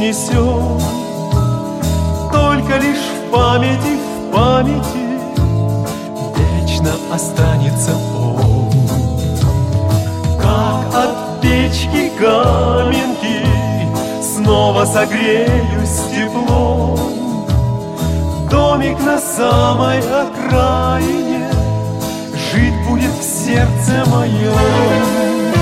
унесем. Только лишь в памяти вечно останется он. Как от печки каменки снова согреюсь теплом. Домик на самой окраине жить будет в сердце моем.